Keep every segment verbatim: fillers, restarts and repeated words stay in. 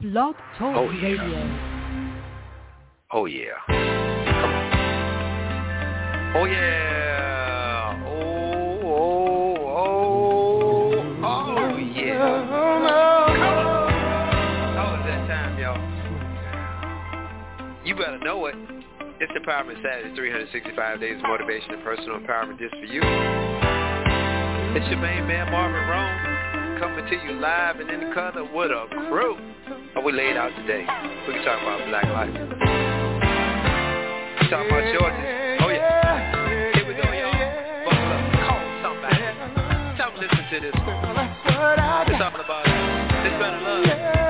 Blog Talk oh, yeah. Radio. Oh, yeah. Oh, yeah. Oh, oh, oh, oh, yeah. Oh, it's that time, y'all. You better know it. It's Empowerment Saturday, three hundred sixty-five days of motivation and personal empowerment just for you. It's your main man, Marvin Rome, coming to you live and in the color with a crew. And we laid out today. We can talk about black life. We talk about choices. Oh, yeah. Here we go, y'all. Buckle up. Call somebody. Tell them listen to this. It's talking about this better love.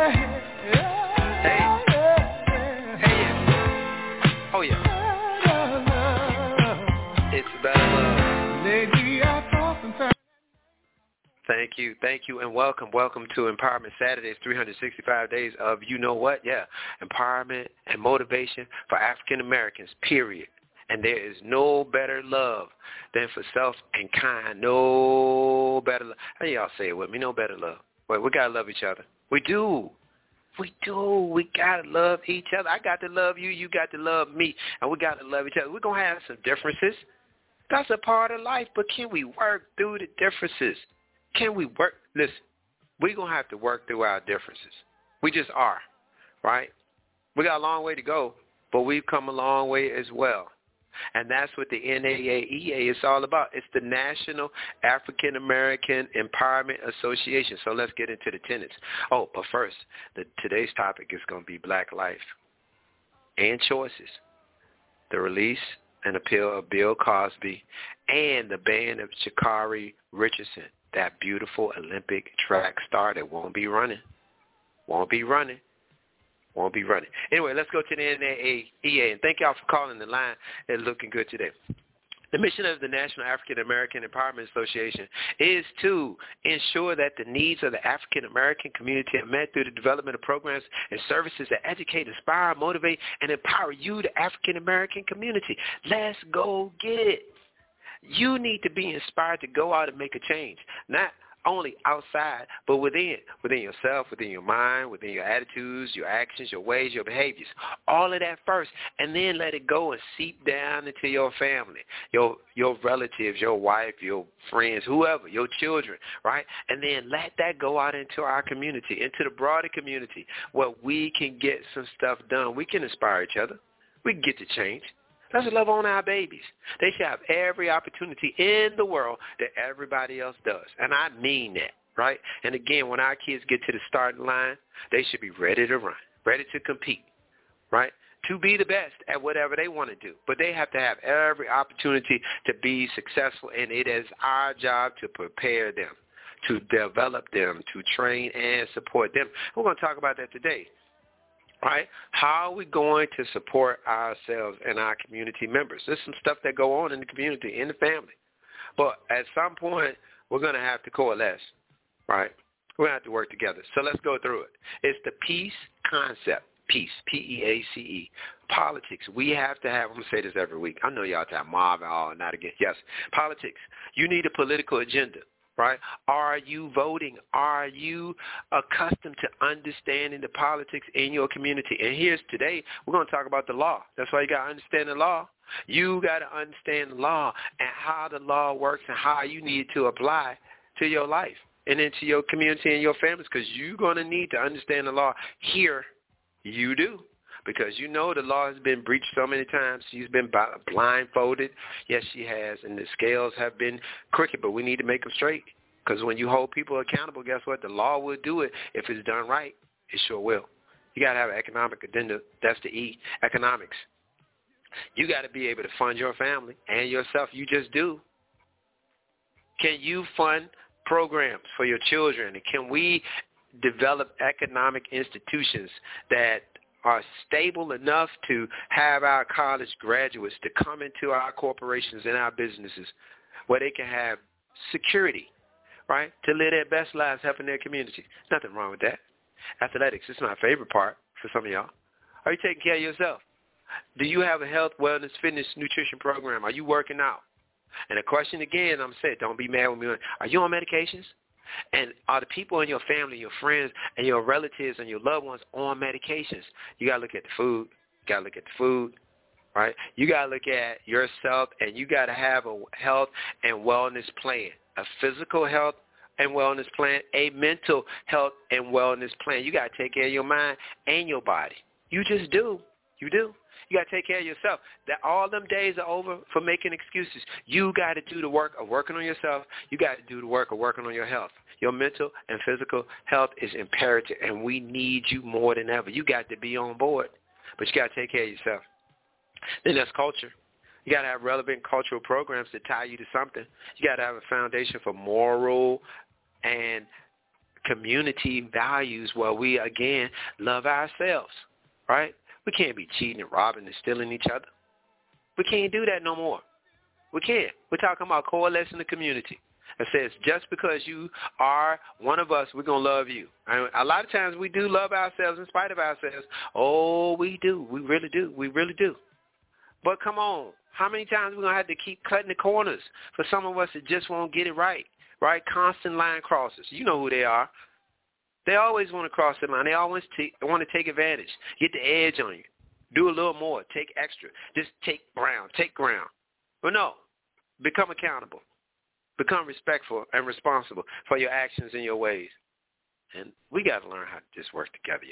Hey. Hey, yeah. Oh, yeah. It's better love. Lady, I talk and Thank you, thank you, and welcome. Welcome to Empowerment Saturdays, three hundred sixty-five days of you know what? Yeah, empowerment and motivation for African Americans, period. And there is no better love than for self and kind. No better love. How y'all say it with me? No better love. Wait, we got to love each other. We do. We do. We got to love each other. I got to love you. You got to love me. And we got to love each other. We're going to have some differences. That's a part of life. But can we work through the differences? Can we work? Listen, we're going to have to work through our differences. We just are, right? We got a long way to go, but we've come a long way as well. And that's what the N double A E A is all about. It's the National African American Empowerment Association. So let's get into the tenets. Oh, but first, the, today's topic is going to be black life and choices, the release and appeal of Bill Cosby, and the ban of Sha'Carri Richardson, that beautiful Olympic track star that won't be running. Won't be running. Won't be running. Anyway, let's go to the N double A E A, and thank y'all for calling the line. It's looking good today. The mission of the National African American Empowerment Association is to ensure that the needs of the African American community are met through the development of programs and services that educate, inspire, motivate, and empower you, the African American community. Let's go get it. You need to be inspired to go out and make a change, not only outside, but within, within yourself, within your mind, within your attitudes, your actions, your ways, your behaviors. All of that first, and then let it go and seep down into your family, your your relatives, your wife, your friends, whoever, your children, right? And then let that go out into our community, into the broader community, where we can get some stuff done. We can inspire each other. We can get to change. Let's love on our babies. They should have every opportunity in the world that everybody else does. And I mean that, right? And again, when our kids get to the starting line, they should be ready to run, ready to compete, right? To be the best at whatever they want to do. But they have to have every opportunity to be successful, and it is our job to prepare them, to develop them, to train and support them. We're going to talk about that today. Right? How are we going to support ourselves and our community members? There's some stuff that go on in the community, in the family. But at some point, we're going to have to coalesce, right? We're going to have to work together. So let's go through it. It's the peace concept, peace, P E A C E, politics. We have to have, I'm going to say this every week. I know y'all have Marvin, all not again. Yes, politics. You need a political agenda. Right? Are you voting? Are you accustomed to understanding the politics in your community? And here's today, we're going to talk about the law. That's why you got to understand the law. You got to understand the law and how the law works and how you need to apply to your life and into your community and your families, because you're going to need to understand the law. Here, you do. Because you know the law has been breached so many times. She's been blindfolded. Yes, she has. And the scales have been crooked, but we need to make them straight. Because when you hold people accountable, guess what? The law will do it. If it's done right, it sure will. You got to have an economic agenda. That's the E, economics. You got to be able to fund your family and yourself. You just do. Can you fund programs for your children? And can we develop economic institutions that are stable enough to have our college graduates to come into our corporations and our businesses where they can have security, right, to live their best lives helping their community? There's nothing wrong with that. Athletics is my favorite part for some of y'all. Are you taking care of yourself? Do you have a health, wellness, fitness, nutrition program? Are you working out? And the question again, I'm saying, don't be mad with me. Are you on medications? And are the people in your family, your friends, and your relatives and your loved ones on medications? You got to look at the food. You got to look at the food, right? You got to look at yourself, and you got to have a health and wellness plan, a physical health and wellness plan, a mental health and wellness plan. You got to take care of your mind and your body. You just do. You do. You got to take care of yourself. That all them days are over for making excuses. You got to do the work of working on yourself. You got to do the work of working on your health. Your mental and physical health is imperative, and we need you more than ever. You got to be on board, but you got to take care of yourself. Then there's culture. You got to have relevant cultural programs that tie you to something. You got to have a foundation for moral and community values where we, again, love ourselves, right? We can't be cheating and robbing and stealing each other. We can't do that no more. We can't. We're talking about coalescing the community. It says just because you are one of us, we're going to love you. And a lot of times we do love ourselves in spite of ourselves. Oh, we do. We really do. We really do. But come on. How many times are we going to have to keep cutting the corners for some of us that just won't get it right, right? Constant line crosses. You know who they are. They always want to cross the line. They always t- want to take advantage, get the edge on you, do a little more, take extra, just take ground, take ground. But no, become accountable. Become respectful and responsible for your actions and your ways. And we got to learn how to just work together,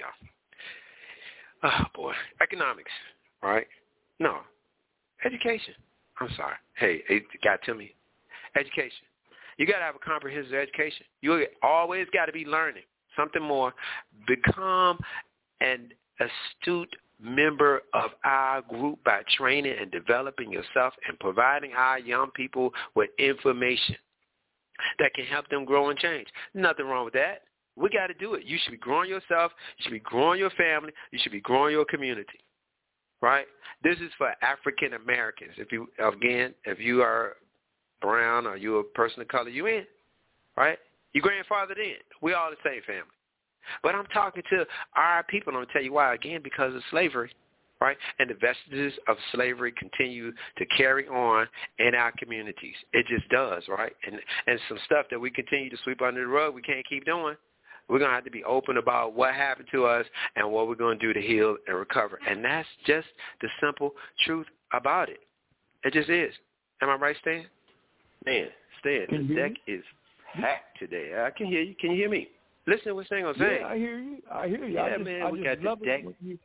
y'all. Oh, boy. Economics, right? No. Education. I'm sorry. Hey, it got to me. Education. You got to have a comprehensive education. You always got to be learning something more. Become an astute member of our group by training and developing yourself and providing our young people with information that can help them grow and change. Nothing wrong with that. We got to do it. You should be growing yourself. You should be growing your family. You should be growing your community, right? This is for African Americans. If you, again, if you are brown or you're a person of color, you in, right? Your grandfather in. We all the same family. But I'm talking to our people, and I'm going to tell you why, again, because of slavery, right? And the vestiges of slavery continue to carry on in our communities. It just does, right? And and some stuff that we continue to sweep under the rug, we can't keep doing. We're going to have to be open about what happened to us and what we're going to do to heal and recover. And that's just the simple truth about it. It just is. Am I right, Stan? Man, Stan, the deck is packed today. I can hear you. Can you hear me? Listen to what Stan was saying. Yeah, I hear you. I hear you. Yeah, I just, man, I we just got love the deck. it when you,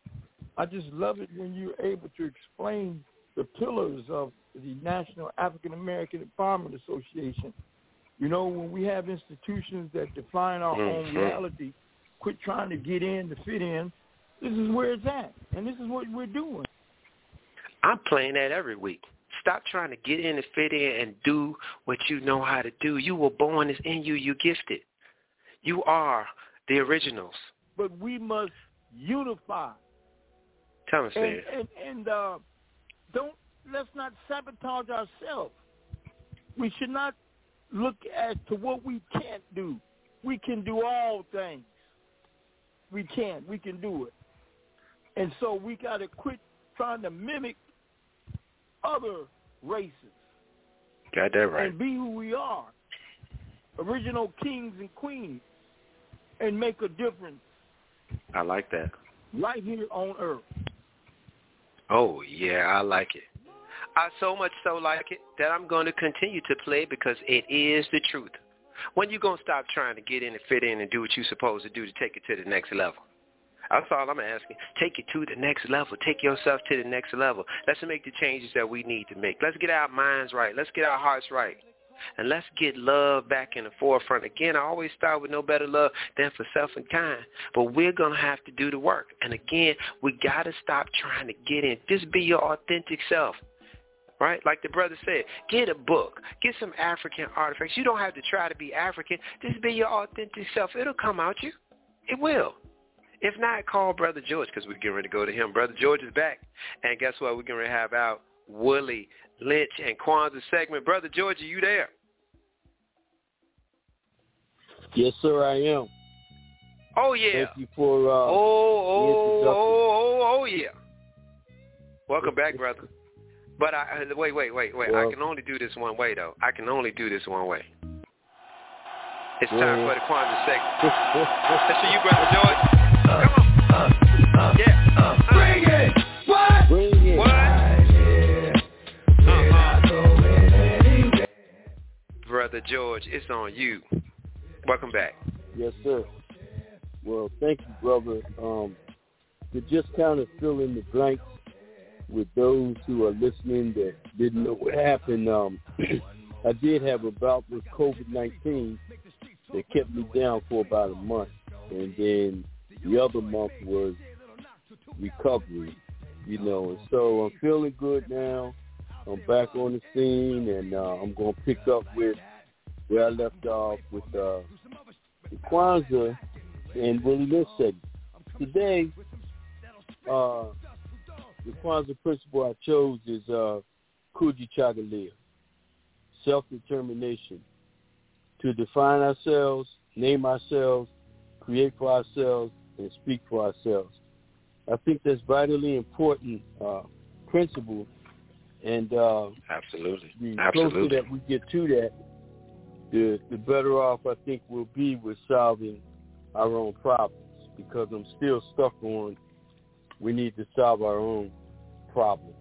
I just love it when you're able to explain the pillars of the National African American Empowerment Association. You know, when we have institutions that define our mm-hmm. own reality, quit trying to get in to fit in, this is where it's at, and this is what we're doing. I'm playing that every week. Stop trying to get in and fit in and do what you know how to do. You were born, it's in you. You're gifted. You are the originals. But we must unify. Tell us, and, and, and uh, don't let's not sabotage ourselves. We should not look as to what we can't do. We can do all things. We can. We can do it. And so we got to quit trying to mimic other races. Got that right. And be who we are. Original kings and queens. And make a difference. I like that. Right here on Earth. Oh, yeah, I like it. I so much so like it that I'm going to continue to play because it is the truth. When you going to stop trying to get in and fit in and do what you're supposed to do to take it to the next level? That's all I'm asking. Take it to the next level. Take yourself to the next level. Let's make the changes that we need to make. Let's get our minds right. Let's get our hearts right. And let's get love back in the forefront. Again, I always start with no better love than for self and kind. But we're going to have to do the work. And again, we got to stop trying to get in. Just be your authentic self. Right? Like the brother said, get a book. Get some African artifacts. You don't have to try to be African. Just be your authentic self. It'll come out you. It will. If not, call Brother George because we're getting ready to go to him. Brother George is back. And guess what? We're going to have out Willie Lynch and Kwanzaa segment. Brother George, are you there? Yes, sir, I am. Oh, yeah. Thank you for uh, oh, oh, oh, oh, oh, yeah. Welcome back, brother. But I wait, wait, wait, wait. Well, I can only do this one way, though. I can only do this one way. It's time for the Kwanzaa segment. That's for you, Brother George. Come on. Uh, uh, yeah. Uh, uh. Bring it. What? Bring it. What? Uh-huh. Brother George, it's on you. Welcome back. Yes, sir. Well, thank you, brother. Um, to just kind of fill in the blanks with those who are listening that didn't know what happened, um, I did have a bout with COVID nineteen that kept me down for about a month. And then the other month was recovery, you know. And so I'm feeling good now. I'm back on the scene, and uh, I'm going to pick up with where I left off with uh, the Kwanzaa and Willie Lynch segment. Today, uh, the Kwanzaa principle I chose is uh, Kujichagulia, self-determination, to define ourselves, name ourselves, create for ourselves, and speak for ourselves. I think that's vitally important uh, principle, and uh, absolutely, the absolutely. closer that we get to that, the, the better off I think we'll be with solving our own problems, because I'm still stuck on we need to solve our own problem.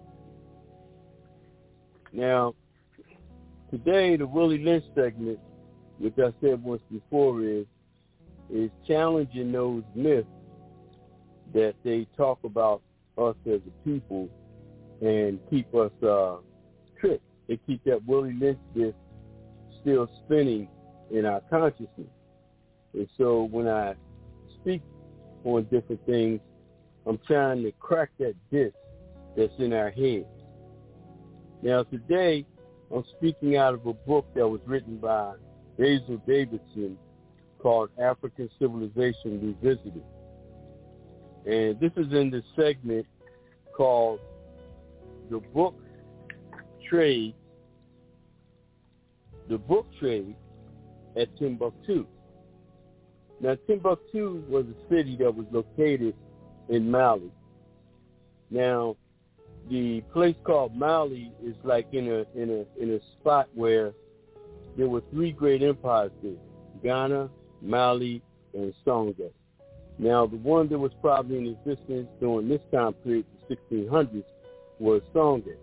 Now, today, the Willie Lynch segment, which I said once before, is is challenging those myths that they talk about us as a people and keep us uh, tricked. They keep that Willie Lynch myth still spinning in our consciousness. And so when I speak on different things, I'm trying to crack that disc that's in our heads. Now today, I'm speaking out of a book that was written by Basil Davidson called African Civilization Revisited. And this is in the segment called The Book Trade, The Book Trade at Timbuktu. Now, Timbuktu was a city that was located in Mali. Now, the place called Mali is like in a in a in a spot where there were three great empires there: Ghana, Mali, and Songhai. Now, the one that was probably in existence during this time period, the sixteen hundreds, was Songhai.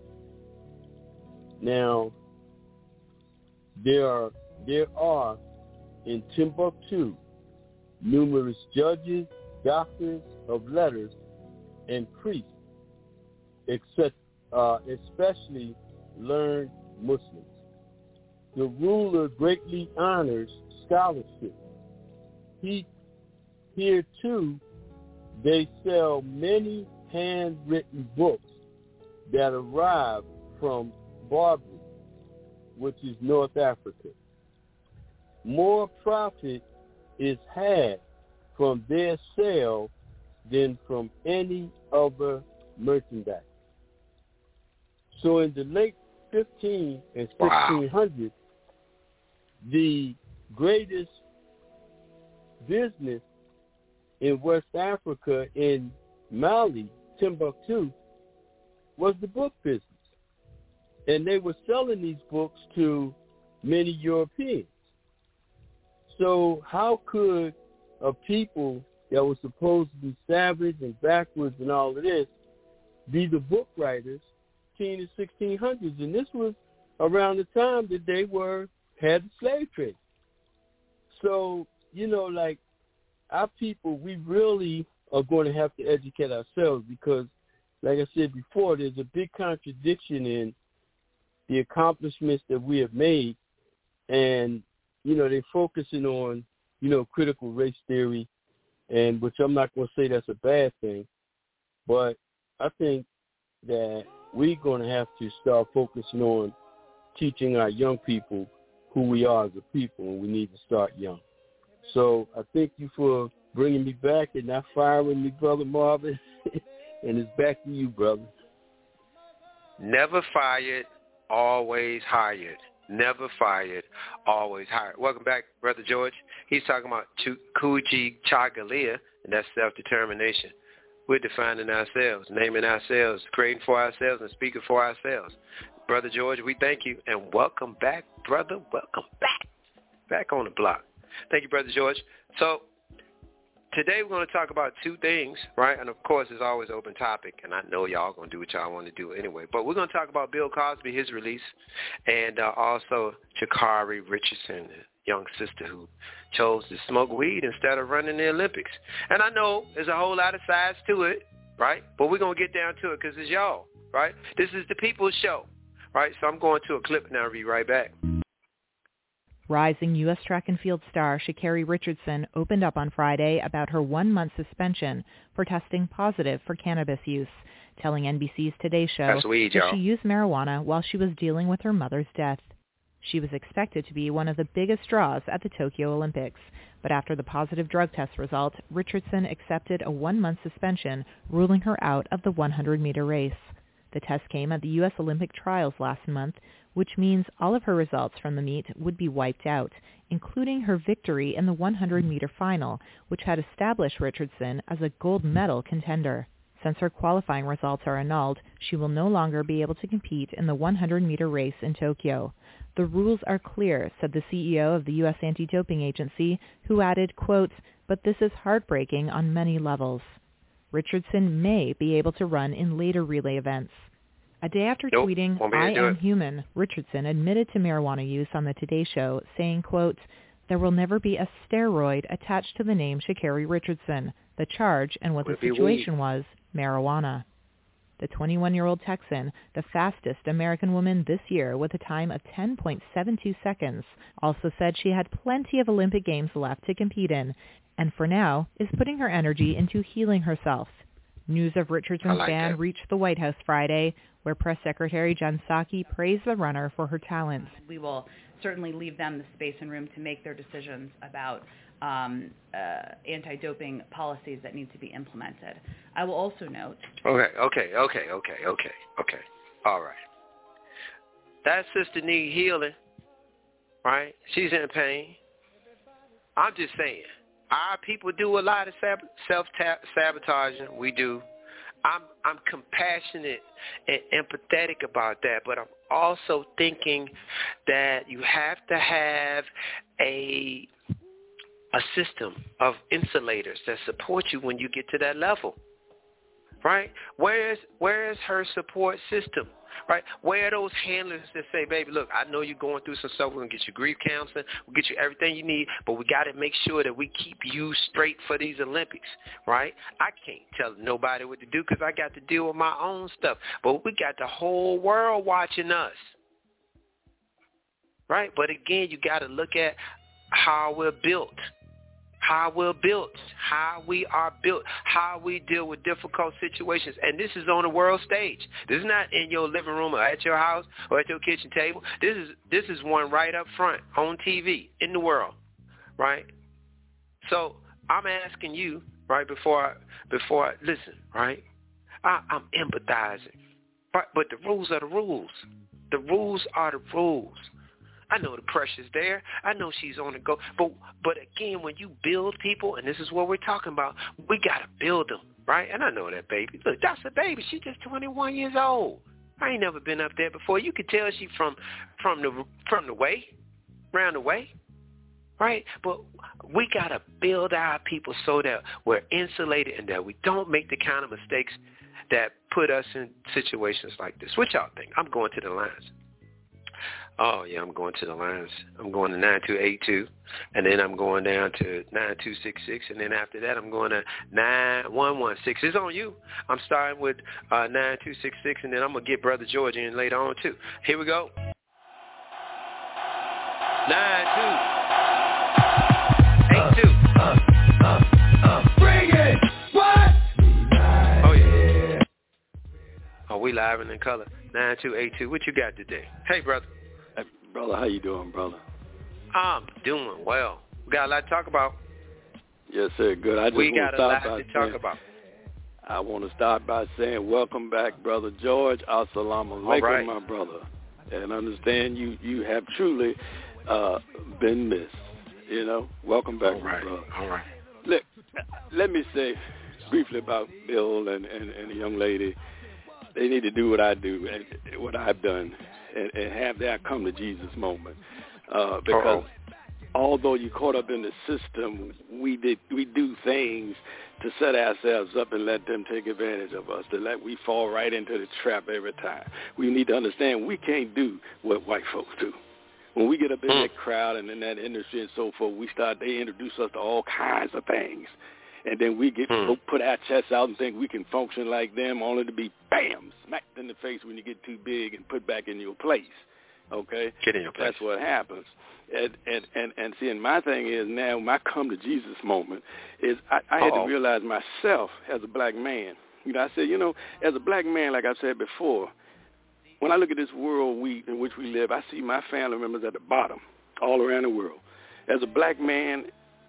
Now, there are there are in Timbuktu numerous judges, doctors of letters, and priests, except uh, especially learned Muslims. The ruler greatly honors scholarship. He, here too, they sell many handwritten books that arrive from Barbary, which is North Africa. More profit is had from their sale than from any other merchandise. So in the late fifteen and sixteen hundreds, wow. the greatest business in West Africa, in Mali, Timbuktu, was the book business. And they were selling these books to many Europeans. So how could a people that was supposed to be savage and backwards and all of this be the book writers in the sixteen hundreds? And this was around the time that they were had the slave trade. So, you know, like our people, we really are going to have to educate ourselves because, like I said before, there's a big contradiction in the accomplishments that we have made. And, you know, they're focusing on, you know, critical race theory, and which I'm not going to say that's a bad thing. But I think that we're going to have to start focusing on teaching our young people who we are as a people, and we need to start young. So I thank you for bringing me back and not firing me, Brother Marvin. And it's back to you, brother. Never fired, always hired. Never fired, always hired. Welcome back, Brother George. He's talking about Kujichagulia, and that's self-determination. We're defining ourselves, naming ourselves, creating for ourselves, and speaking for ourselves. Brother George, we thank you, and welcome back, brother. Welcome back. Back on the block. Thank you, Brother George. So today we're going to talk about two things, right? And, of course, it's always an open topic, and I know y'all going to do what y'all want to do anyway. But we're going to talk about Bill Cosby, his release, and uh, also Sha'Carri Richardson, the young sister who chose to smoke weed instead of running the Olympics. And I know there's a whole lot of sides to it, right? But we're going to get down to it because it's y'all, right? This is the people's show, right? So I'm going to a clip and I'll be right back. Rising U S track and field star Sha'Carri Richardson opened up on Friday about her one-month suspension for testing positive for cannabis use, telling N B C's Today Show weed, that y'all. she used marijuana while she was dealing with her mother's death. She was expected to be one of the biggest draws at the Tokyo Olympics, but after the positive drug test result, Richardson accepted a one-month suspension, ruling her out of the one hundred meter race. The test came at the U S Olympic trials last month, which means all of her results from the meet would be wiped out, including her victory in the one hundred meter final, which had established Richardson as a gold medal contender. Since her qualifying results are annulled, she will no longer be able to compete in the one hundred meter race in Tokyo. The rules are clear, said the C E O of the U S Anti-Doping Agency, who added, quote, "But this is heartbreaking on many levels." Richardson may be able to run in later relay events. A day after nope, tweeting, "I am human," Richardson admitted to marijuana use on the Today Show, saying, quote, "There will never be a steroid attached to the name Sha'Carri Richardson. The charge and what the situation was, marijuana." The twenty-one-year-old Texan, the fastest American woman this year with a time of ten point seven two seconds, also said she had plenty of Olympic Games left to compete in, and for now is putting her energy into healing herself. News of Richardson's like ban that. reached the White House Friday, where Press Secretary Jen Psaki praised the runner for her talents. We will certainly leave them the space and room to make their decisions about um, uh, anti-doping policies that need to be implemented. I will also note... Okay, okay, okay, okay, okay, okay. All right. That sister needs healing, right? She's in pain. I'm just saying, our people do a lot of sab- self-sabotaging. We do. I'm I'm compassionate and empathetic about that, but I'm also thinking that you have to have a a system of insulators that support you when you get to that level, right? Where's where's her support system, right? Where are those handlers that say, baby, look, I know you're going through some stuff. We're going to get you grief counseling. We'll get you everything you need, but we got to make sure that we keep you straight for these Olympics, right? I can't tell nobody what to do because I got to deal with my own stuff, but we got the whole world watching us, right? But again, you got to look at how we're built. How we're built, how we are built, how we deal with difficult situations. And this is on the world stage. This is not in your living room or at your house or at your kitchen table. This is this is one right up front on T V in the world, right? So I'm asking you, right, before I, before I, listen, right, I, I'm empathizing, right, but the rules are the rules. The rules are the rules. I know the pressure's there. I know she's on the go. But but again, when you build people, and this is what we're talking about, we got to build them, right? And I know that baby. Look, that's a baby. She's just twenty-one years old. I ain't never been up there before. You could tell she from from the from the way, round the way, right? But we got to build our people so that we're insulated and that we don't make the kind of mistakes that put us in situations like this. What y'all think? I'm going to the lines. Oh, yeah, I'm going to the lines. I'm going to nine two eight two, and then I'm going down to nine two six six, and then after that I'm going to nine one one six. It's on you. I'm starting with uh, nine two six six, and then I'm going to get Brother George in later on, too. Here we go. nine two eight two. Uh, uh, uh, bring it! What? Oh, yeah. Oh, we live and in color. nine two eight two. What you got today? Hey, brother. Hey, brother, how you doing, brother? I'm doing well. We got a lot to talk about. Yes, sir. Good. I just we want got to a lot start by to talk saying, about. I want to start by saying welcome back, Brother George. Assalamu alaikum, right. my brother. And understand you, you have truly uh, been missed. You know, welcome back, All right. my brother. All right. Let, let me say briefly about Bill and, and, and the young lady. They need to do what I do and what I've done and, and have that come to Jesus moment. Uh, because Uh-oh. although you're caught up in the system, we did we do things to set ourselves up and let them take advantage of us, to let we fall right into the trap every time. We need to understand we can't do what white folks do. When we get up in mm. that crowd and in that industry and so forth, we start, they introduce us to all kinds of things. And then we get mm. put our chests out and think we can function like them, only to be, bam, smacked in the face when you get too big and put back in your place. Okay? Get in your place. That's what happens. And, and, and, and see, and my thing is now, my come to Jesus moment is I, I had to realize myself as a black man. You know, I said, you know, as a black man, like I said before, when I look at this world we in which we live, I see my family members at the bottom all around the world. As a black man,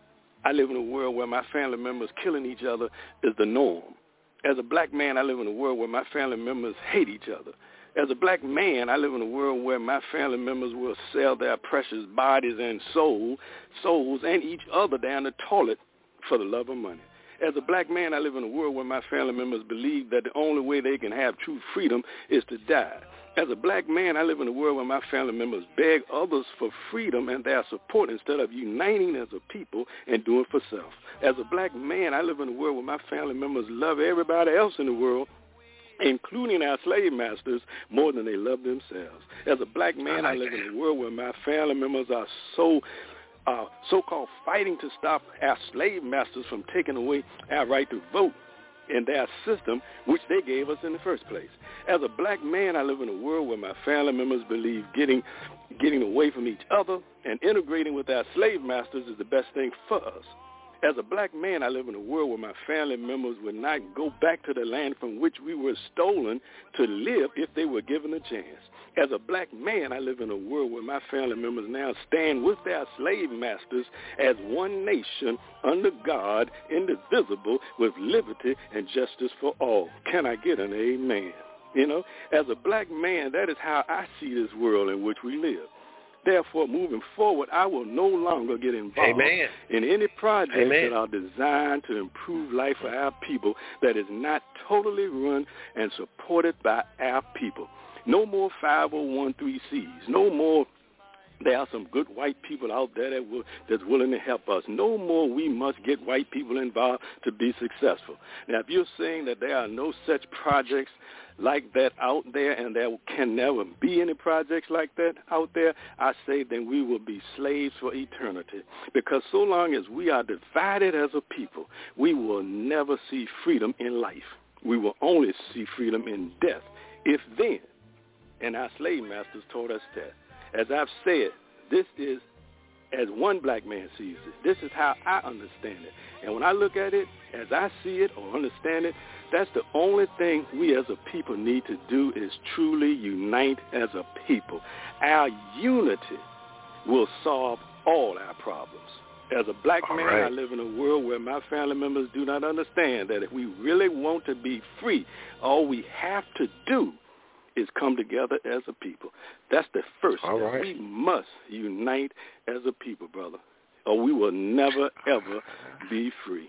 I live in a world where my family members killing each other is the norm. As a black man, I live in a world where my family members hate each other. As a black man, I live in a world where my family members will sell their precious bodies and soul, souls and each other down the toilet for the love of money. As a black man, I live in a world where my family members believe that the only way they can have true freedom is to die. As a black man, I live in a world where my family members beg others for freedom and their support instead of uniting as a people and doing for self. As a black man, I live in a world where my family members love everybody else in the world, including our slave masters, more than they love themselves. As a black man, I, like I live that. in a world where my family members are so uh, so-called fighting to stop our slave masters from taking away our right to vote in their system, which they gave us in the first place. As a black man, I live in a world where my family members believe getting getting away from each other and integrating with our slave masters is the best thing for us. As a black man, I live in a world where my family members would not go back to the land from which we were stolen to live if they were given a chance. As a black man, I live in a world where my family members now stand with their slave masters as one nation under God, indivisible, with liberty and justice for all. Can I get an amen? You know, as a black man, that is how I see this world in which we live. Therefore, moving forward, I will no longer get involved Amen. in any projects Amen. that are designed to improve life for our people that is not totally run and supported by our people. No more five oh one c threes. No more there are some good white people out there that will, that's willing to help us. No more we must get white people involved to be successful. Now, if you're saying that there are no such projects like that out there and there can never be any projects like that out there, I say then we will be slaves for eternity. Because so long as we are divided as a people, we will never see freedom in life. We will only see freedom in death, if then. And our slave masters taught us that. As I've said, this is as one black man sees it. This is how I understand it. And when I look at it, as I see it or understand it, that's the only thing we as a people need to do is truly unite as a people. Our unity will solve all our problems. As a black all man, right. I live in a world where my family members do not understand that if we really want to be free, all we have to do is come together as a people. That's the first All right. We must unite as a people, brother, or we will never, ever be free.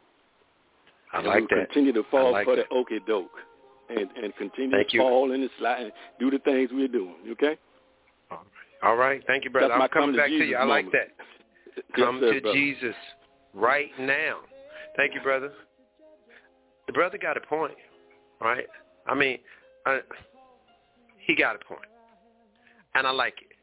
I and like we'll that. continue to fall like for that. the okie doke and, and continue Thank to you. fall in the slide and do the things we're doing, okay? All right. All right. Thank you, brother. That's I'm coming to back Jesus to you. I moment. like that. Come yes, sir, to brother. Jesus right now. Thank you, brother. The brother got a point, right? I mean, I, he got a point, and I like it.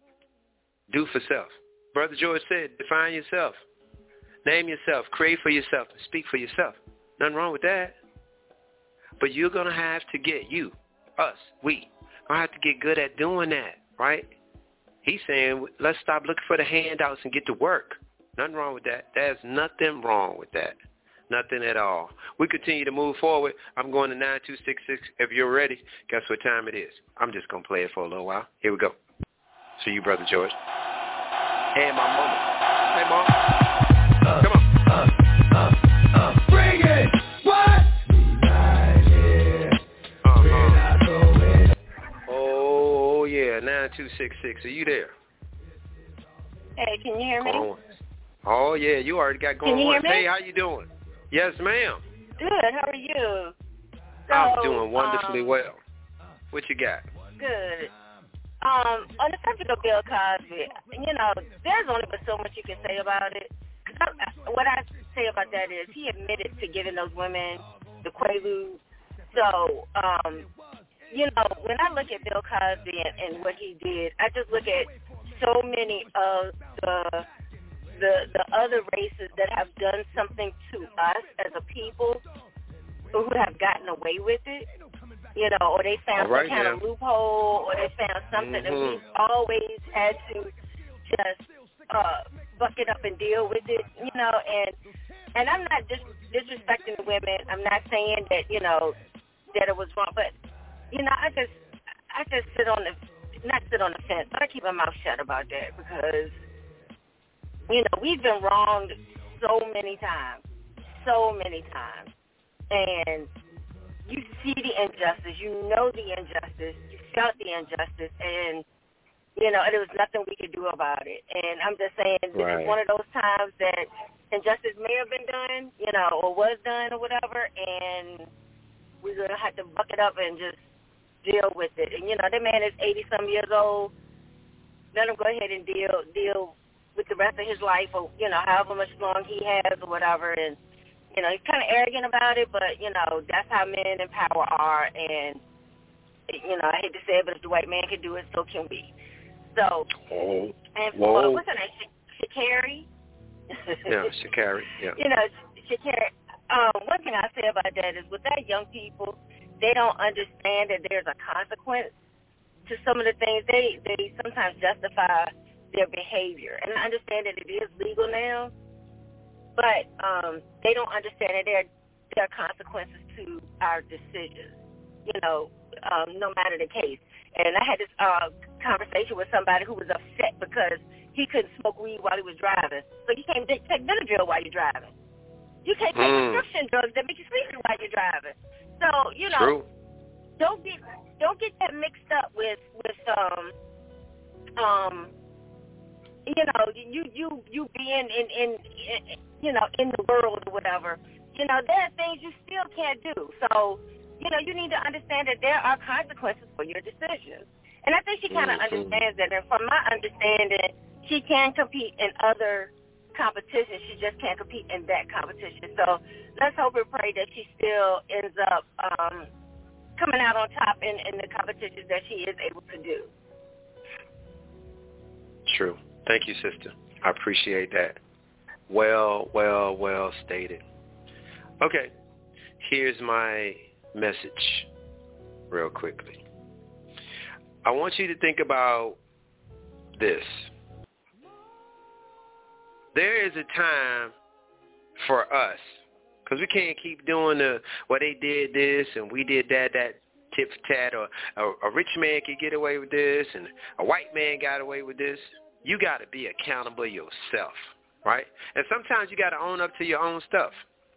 Do for self. Brother George said, define yourself. Name yourself. Create for yourself. And speak for yourself. Nothing wrong with that. But you're going to have to get, you, us, we, going to have to get good at doing that, right? He's saying, let's stop looking for the handouts and get to work. Nothing wrong with that. There's nothing wrong with that. Nothing at all. We continue to move forward. I'm going to nine two six six. If you're ready, guess what time it is? I'm just going to play it for a little while. Here we go. See you, Brother George. Hey, my mama. Hey, Mom. Uh, Come on. Uh, uh, uh, bring it. What? Uh-huh. Oh, yeah. nine two six six. Are you there? Hey, can you hear me? Oh, oh yeah. You already got going. Can you hear me? Hey, how you doing? Yes, ma'am. Good. How are you? So, I'm doing wonderfully um, well. What you got? Good. Um, on the subject of Bill Cosby, you know, there's only but so much you can say about it. I, what I say about that is he admitted to giving those women the Quaalude. So, um, you know, when I look at Bill Cosby and, and what he did, I just look at so many of the the the other races that have done something to us as a people, who have gotten away with it, you know, or they found right, some kind yeah. of loophole, or they found something, mm-hmm. and we've always had to just uh, buck it up and deal with it, you know, and and I'm not dis- disrespecting the women. I'm not saying that, you know, that it was wrong, but, you know, I just, I just sit on the, not sit on the fence, but I keep my mouth shut about that because, you know, we've been wronged so many times, so many times. And you see the injustice, you know the injustice, you felt the injustice, and, you know, and there was nothing we could do about it. And I'm just saying, this right. is one of those times that injustice may have been done, you know, or was done or whatever, and we're going to have to buck it up and just deal with it. And, you know, that man is eighty-some years old. Let him go ahead and deal deal with the rest of his life, or, you know, however much long he has or whatever. And, you know, he's kind of arrogant about it, but, you know, that's how men in power are. And, you know, I hate to say it, but if the white man can do it, so can we. So, oh. and Whoa. for, what's her name, Sh- Sha'Carri? Yeah, Sha'Carri, yeah. You know, Sha'Carri, um, one thing I say about that is with that young people, they don't understand that there's a consequence to some of the things. They, they sometimes justify their behavior. And I understand that it is legal now, but um, they don't understand that there, there are consequences to our decisions, you know, um, no matter the case. And I had this uh, conversation with somebody who was upset because he couldn't smoke weed while he was driving. So you can't take Benadryl while you're driving. You can't take mm. prescription drugs that make you sleepy while you're driving. So, you know, True. don't get don't get that mixed up with with um um you know, you you you being in, in in you know, in the world or whatever. You know, there are things you still can't do. So, you know, you need to understand that there are consequences for your decisions. And I think she kind of mm-hmm. understands that. And from my understanding, she can compete in other competitions. She just can't compete in that competition. So let's hope and pray that she still ends up um, coming out on top in, in the competitions that she is able to do. True. Thank you, sister. I appreciate that. Well, well, well stated. Okay, here's my message real quickly. I want you to think about this. There is a time for us, because we can't keep doing the, well, they did this and we did that, that tit for tat, or a, a rich man could get away with this and a white man got away with this. You got to be accountable yourself, right? And sometimes you got to own up to your own stuff.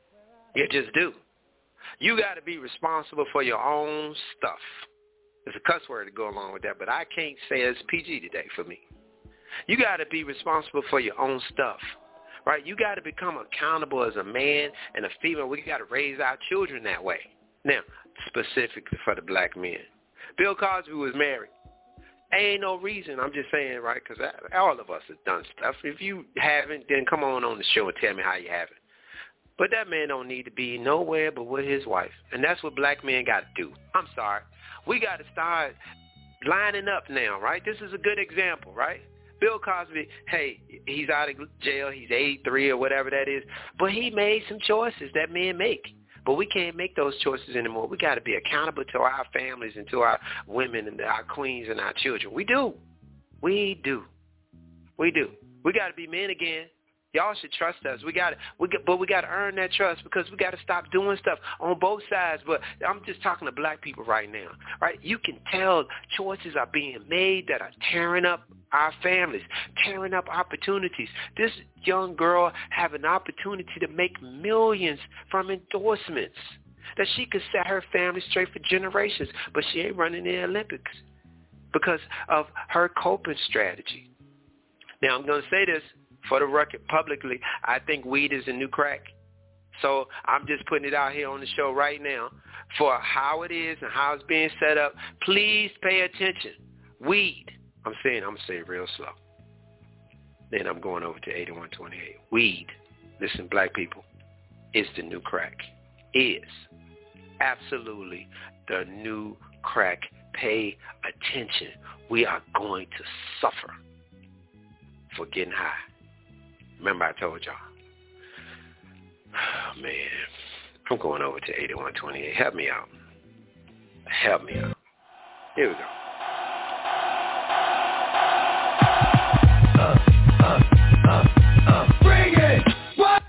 You just do. You got to be responsible for your own stuff. There's a cuss word to go along with that, but I can't say it's P G today for me. You got to be responsible for your own stuff, right? You got to become accountable as a man and a female. We got to raise our children that way. Now, specifically for the black men. Bill Cosby was married. Ain't no reason. I'm just saying, right, because all of us have done stuff. If you haven't, then come on on the show and tell me how you haven't. But that man don't need to be nowhere but with his wife. And that's what black men got to do. I'm sorry. We got to start lining up now, right? This is a good example, right? Bill Cosby, hey, he's out of jail. He's eighty-three or whatever that is. But he made some choices that men make. But we can't make those choices anymore. We got to be accountable to our families and to our women and our queens and our children. We do. We do. We do. We got to be men again. Y'all should trust us. We got, we got, but we got to earn that trust because we got to stop doing stuff on both sides. But I'm just talking to black people right now, right? You can tell choices are being made that are tearing up our families, tearing up opportunities. This young girl have an opportunity to make millions from endorsements that she could set her family straight for generations, but she ain't running the Olympics because of her coping strategy. Now, I'm going to say this for the record publicly. I think weed is the new crack. So I'm just putting it out here on the show right now for how it is and how it's being set up. Please pay attention. Weed. I'm saying, I'm going to say it real slow. then I'm going over to eighty-one twenty-eight. Weed, listen, black people, is the new crack. Is absolutely the new crack. Pay attention. We are going to suffer for getting high. Remember I told y'all. Oh, man. I'm going over to eighty-one twenty-eight. Help me out. Help me out. Here we go. Uh, uh, uh, uh, bring it! What?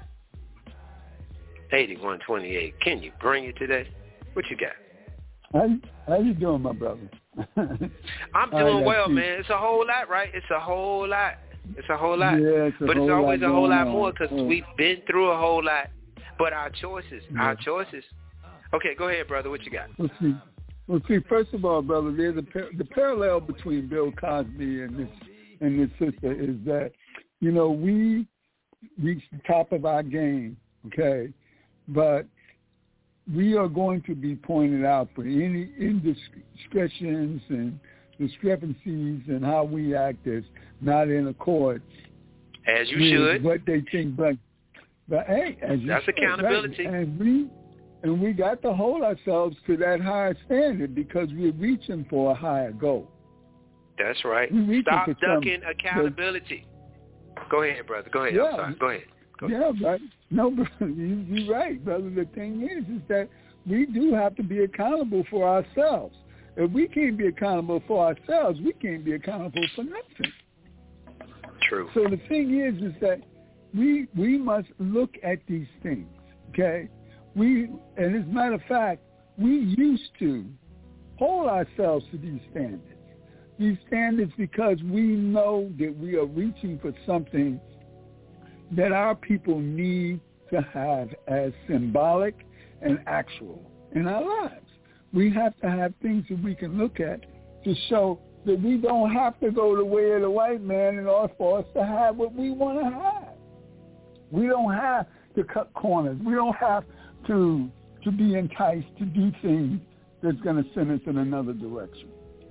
eighty-one twenty-eight. Can you bring it today? What you got? How, how you doing, my brother? I'm doing well, man. It's a whole lot, right? It's a whole lot. It's a whole lot. Yeah, it's a but whole it's always lot a whole lot on. more because oh. we've been through a whole lot. But our choices, yeah. our choices. Okay, go ahead, brother. What you got? Let's see. Well, see, first of all, brother, there's a par- the parallel between Bill Cosby and this and this sister is that, you know, we reached the top of our game, okay, but we are going to be pointed out for any indiscretions and discrepancies in how we act as not in accord. As you with should. What they think, but but hey, as you that's should, accountability. Right? And we and we got to hold ourselves to that higher standard because we're reaching for a higher goal. That's right. Stop ducking accountability. Go ahead, brother. Go ahead. Yeah. I'm sorry. Go ahead. Go yeah, ahead. right. No, brother, you, you're right, brother. The thing is, is that we do have to be accountable for ourselves. If we can't be accountable for ourselves, we can't be accountable for nothing. True. So the thing is, is that we we must look at these things, okay? We, and as a matter of fact, we used to hold ourselves to these standards. These standards because we know that we are reaching for something that our people need to have as symbolic and actual in our lives. We have to have things that we can look at to show that we don't have to go the way of the white man in order for us to have what we want to have. We don't have to cut corners. We don't have to to be enticed to do things that's going to send us in another direction.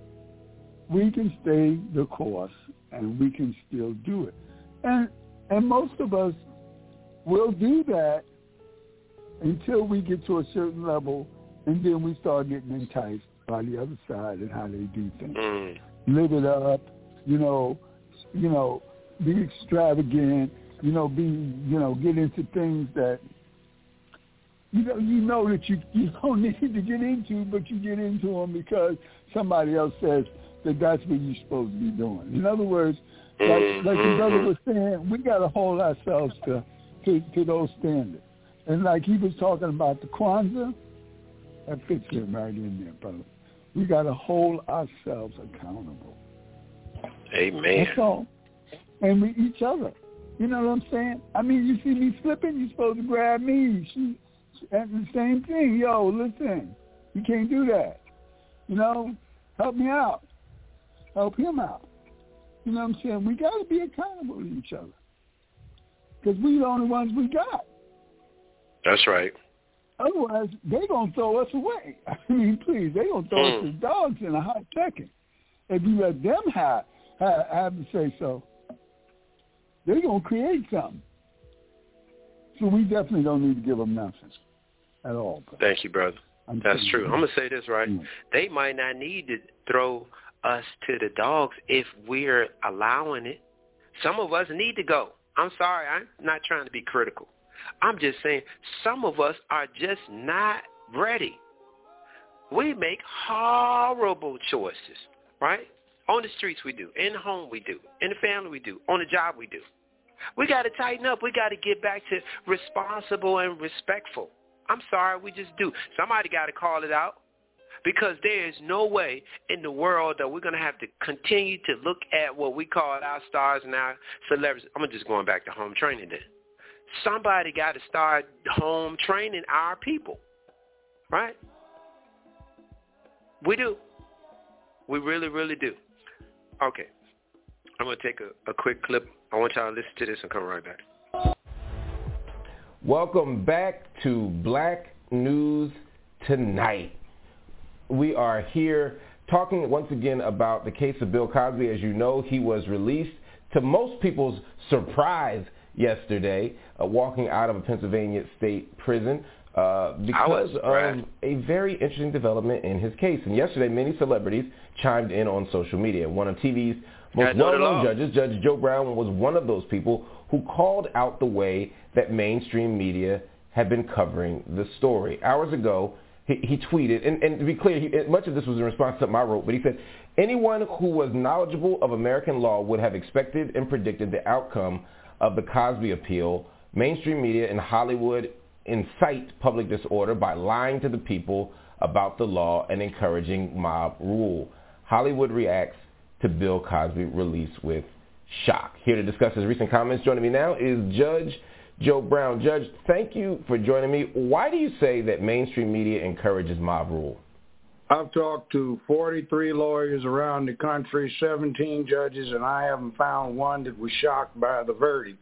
We can stay the course, and we can still do it. And and most of us will do that until we get to a certain level, and then we start getting enticed by the other side and how they do things. Mm. Live it up, you know, you know, be extravagant, you know, be, you know, get into things that, you know, you know that you, you don't need to get into, but you get into them because somebody else says that that's what you're supposed to be doing. In other words, like, like the brother was saying, we got to hold ourselves to, to, to those standards. And like he was talking about the Kwanzaa, that fits it right in there, brother. We got to hold ourselves accountable. Amen. That's all. And we each other. You know what I'm saying? I mean, you see me slipping, you're supposed to grab me. She, and the same thing. Yo, listen, you can't do that. You know, help me out. Help him out. You know what I'm saying? We got to be accountable to each other because we the only ones we got. That's right. Otherwise, they're going to throw us away. I mean, please, they're going to throw mm. us as dogs in a hot second. If you let them have, have, have to say so, they're going to create something. So we definitely don't need to give them nothing at all. Brother. Thank you, brother. I'm That's true. I'm going to say this, right? Mm. They might not need to throw us to the dogs if we're allowing it. Some of us need to go. I'm sorry. I'm not trying to be critical. I'm just saying some of us are just not ready. We make horrible choices, right? On the streets we do. In the home we do. In the family we do. On the job we do. We got to tighten up. We got to get back to responsible and respectful. I'm sorry, we just do. Somebody got to call it out because there is no way in the world that we're going to have to continue to look at what we call our stars and our celebrities. I'm just going back to home training then. Somebody got to start home training our people, right? We do. We really, really do. Okay. I'm going to take a, a quick clip. I want y'all to listen to this and come right back. Welcome back to Black News Tonight. We are here talking once again about the case of Bill Cosby. As you know, he was released to most people's surprise yesterday, uh, walking out of a Pennsylvania state prison uh, because of a very interesting development in his case. And yesterday, many celebrities chimed in on social media. One of T V's most well-known judges, Judge Joe Brown, was one of those people who called out the way that mainstream media had been covering the story. Hours ago, he, he tweeted, and, and to be clear, he, much of this was in response to something I wrote, but he said, anyone who was knowledgeable of American law would have expected and predicted the outcome of the Cosby appeal. Mainstream media in Hollywood incite public disorder by lying to the people about the law and encouraging mob rule. Hollywood reacts to Bill Cosby release with shock. Here to discuss his recent comments, joining me now is Judge Joe Brown. Judge, thank you for joining me. Why do you say that mainstream media encourages mob rule? I've talked to forty-three lawyers around the country, seventeen judges, and I haven't found one that was shocked by the verdict.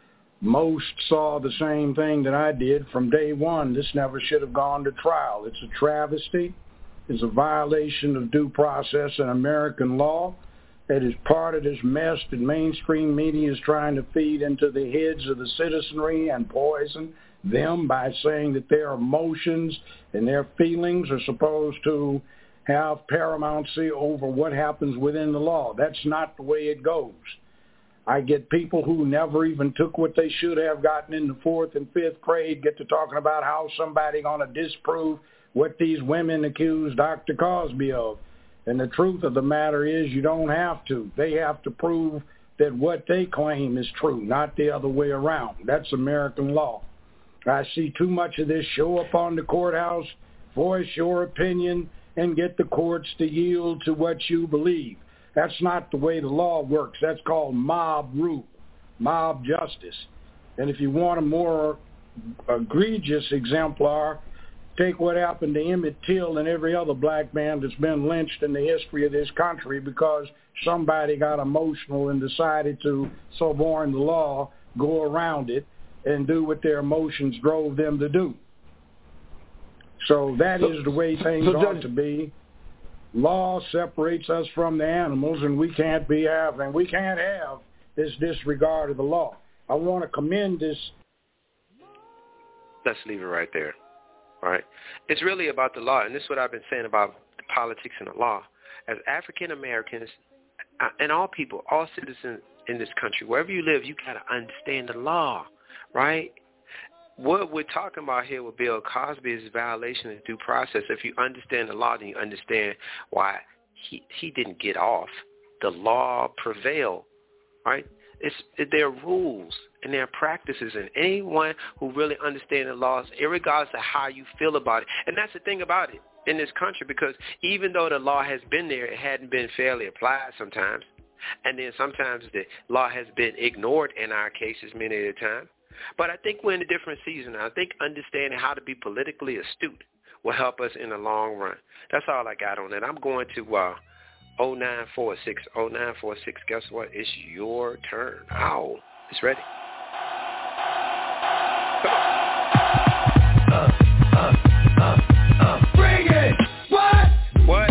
Most saw the same thing that I did from day one. This never should have gone to trial. It's a travesty. It's a violation of due process and American law. It is part of this mess that mainstream media is trying to feed into the heads of the citizenry and poison them by saying that their emotions and their feelings are supposed to have paramountcy over what happens within the law. That's not the way it goes. I get people who never even took what they should have gotten in the fourth and fifth grade get to talking about how somebody going to disprove what these women accused Doctor Cosby of. And the truth of the matter is you don't have to. They have to prove that what they claim is true, not the other way around. That's American law. I see too much of this show up on the courthouse, voice your opinion, and get the courts to yield to what you believe. That's not the way the law works. That's called mob rule, mob justice. And if you want a more egregious exemplar, take what happened to Emmett Till and every other black man that's been lynched in the history of this country because somebody got emotional and decided to suborn the law, go around it, and do what their emotions drove them to do. So that so, is the way things so ought to be. Law separates us from the animals, and we can't be having, we can't have this disregard of the law. I want to commend this. Let's leave it right there. All right. It's really about the law, and this is what I've been saying about the politics and the law. As African Americans, and all people, all citizens in this country, wherever you live, you got to understand the law, right? What we're talking about here with Bill Cosby is violation of due process. If you understand the law, then you understand why he he didn't get off. The law prevailed, right? It's there are rules and there are practices, and anyone who really understands the laws, irregardless of how you feel about it, and that's the thing about it in this country, because even though the law has been there, it hadn't been fairly applied sometimes, and then sometimes the law has been ignored in our cases many at a time. But I think we're in a different season. I think understanding how to be politically astute will help us in the long run. That's all I got on that. I'm going to uh, oh nine four six, oh nine four six. Guess what? It's your turn. Ow. It's ready. Come on. Uh, uh, uh, uh. Bring it. What? What?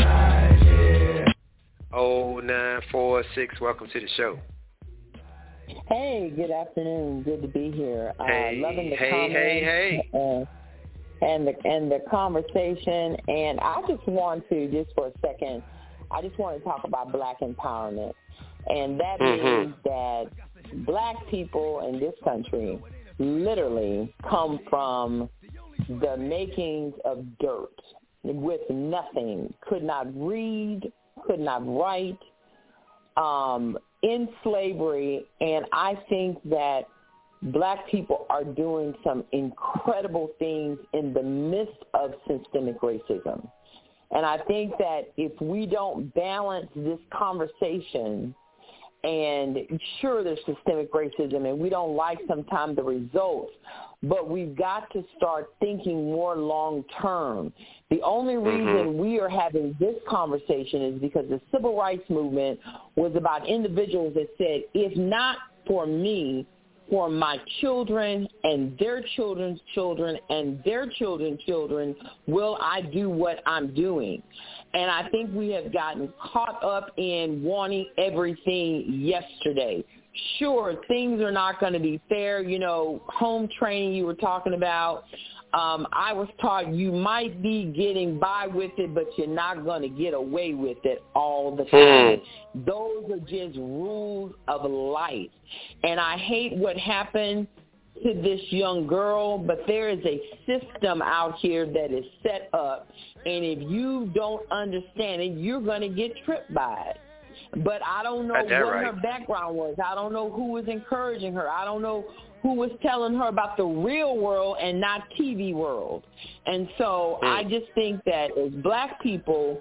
oh nine four six. Welcome to the show. Hey, good afternoon. Good to be here. Hey, uh, loving the hey, comments hey, hey. And, and the and the conversation. And I just want to, just for a second, I just want to talk about black empowerment. And that mm-hmm. means that black people in this country literally come from the makings of dirt with nothing, could not read, could not write, um, in slavery, and I think that black people are doing some incredible things in the midst of systemic racism. And I think that if we don't balance this conversation, and sure there's systemic racism and we don't like sometimes the results, but we've got to start thinking more long term. The only reason mm-hmm. we are having this conversation is because the civil rights movement was about individuals that said, if not for me, for my children and their children's children and their children's children, will I do what I'm doing? And I think we have gotten caught up in wanting everything yesterday. sure, things are not going to be fair. You know, home training you were talking about. Um, I was taught you might be getting by with it, but you're not going to get away with it all the time. Mm. Those are just rules of life. And I hate what happened to this young girl, but there is a system out here that is set up, and if you don't understand it, you're going to get tripped by it. But I don't know what right. her background was. I don't know who was encouraging her. I don't know who was telling her about the real world and not T V world. And so mm. I just think that as black people,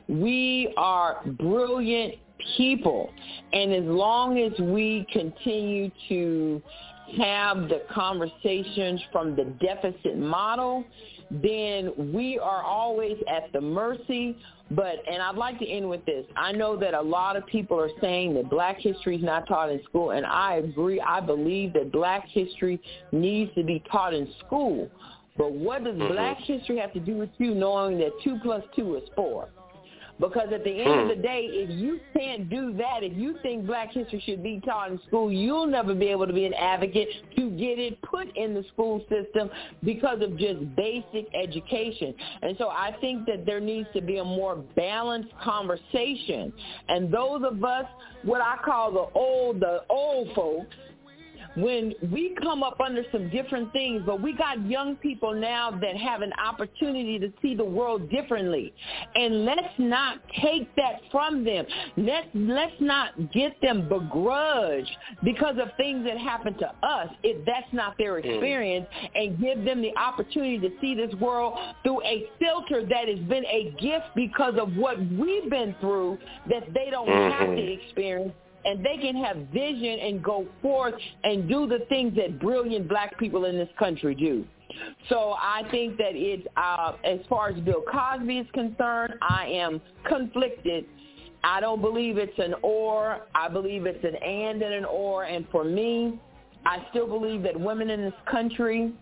we are brilliant people. And as long as we continue to have the conversations from the deficit model, then we are always at the mercy. But, and I'd like to end with this. I know that a lot of people are saying that black history is not taught in school, and I agree. I believe that black history needs to be taught in school. But what does mm-hmm. black history have to do with you knowing that two plus two is four? Because at the end mm. of the day, if you can't do that, if you think black history should be taught in school, you'll never be able to be an advocate to get it put in the school system because of just basic education. And so I think that there needs to be a more balanced conversation. And those of us, what I call the old, the old folks, when we come up under some different things, but we got young people now that have an opportunity to see the world differently. And let's not take that from them. Let's, let's not get them begrudged because of things that happen to us if that's not their experience, mm. and give them the opportunity to see this world through a filter that has been a gift because of what we've been through that they don't mm-hmm. have to experience. And they can have vision and go forth and do the things that brilliant black people in this country do. So I think that it's, uh, as far as Bill Cosby is concerned, I am conflicted. I don't believe it's an or. I believe it's an and and an or. And for me, I still believe that women in this country,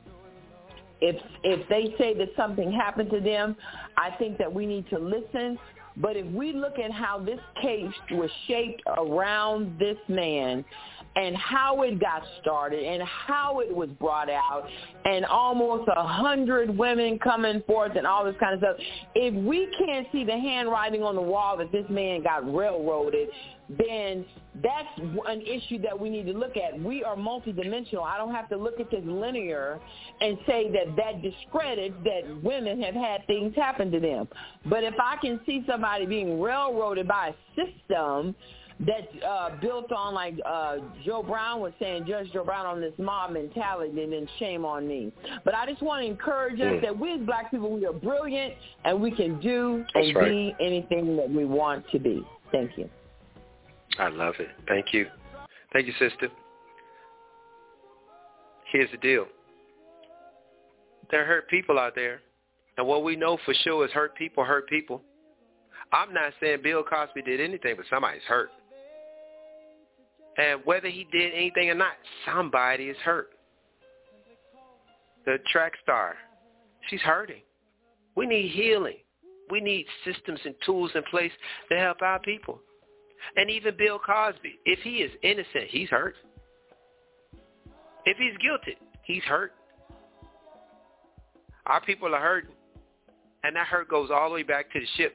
if if they say that something happened to them, I think that we need to listen. But if we look at how this case was shaped around this man and how it got started and how it was brought out and almost a hundred women coming forth and all this kind of stuff, if we can't see the handwriting on the wall that this man got railroaded, then that's an issue that we need to look at. We are multidimensional. I don't have to look at this linear and say that that discredits that women have had things happen to them. But if I can see somebody being railroaded by a system that's uh, built on, like uh, Joe Brown was saying, Judge Joe Brown, on this mob mentality, and then shame on me. But I just want to encourage us mm. that we as black people, we are brilliant, and we can do That's and right. be anything that we want to be. Thank you. I love it. Thank you. Thank you, sister. Here's the deal. There are hurt people out there. And what we know for sure is hurt people hurt people. I'm not saying Bill Cosby did anything, but somebody's hurt. And whether he did anything or not, somebody is hurt. The track star, she's hurting. We need healing. We need systems and tools in place to help our people. And even Bill Cosby, if he is innocent, he's hurt. If he's guilty, he's hurt. Our people are hurting. And that hurt goes all the way back to the ships.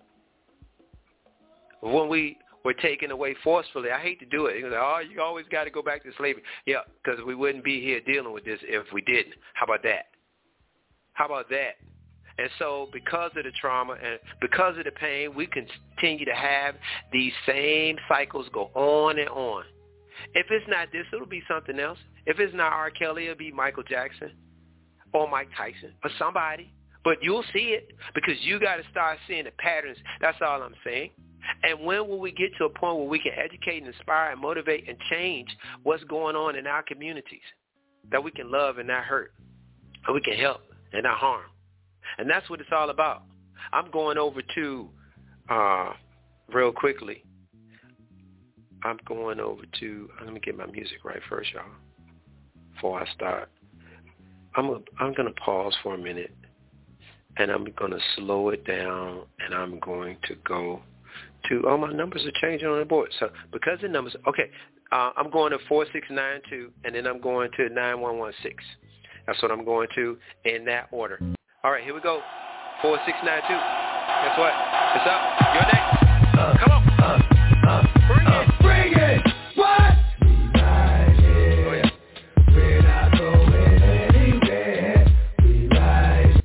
When we were taken away forcefully, I hate to do it. You know, oh, you always got to go back to slavery. Yeah, because we wouldn't be here dealing with this if we didn't. How about that? How about that? And so because of the trauma and because of the pain, we continue to have these same cycles go on and on. If it's not this, it'll be something else. If it's not R. Kelly, it'll be Michael Jackson or Mike Tyson or somebody. But you'll see it because you got to start seeing the patterns. That's all I'm saying. And when will we get to a point where we can educate and inspire and motivate and change what's going on in our communities, that we can love and not hurt, and we can help and not harm? And that's what it's all about. I'm going over to, uh, real quickly, I'm going over to, let me get my music right first, y'all, before I start. I'm a, I'm going to pause for a minute, and I'm going to slow it down, and I'm going to go to, oh, my numbers are changing on the board. So because the numbers, okay, Uh, I'm going to four six nine two, and then I'm going to nine one one six. That's what I'm going to in that order. All right, here we go. four six nine two. Guess what? It's up. You're next. Uh, Come on. Uh, uh, bring uh, it. Bring it. What? We ride it. Oh, yeah. We're not going anywhere. We ride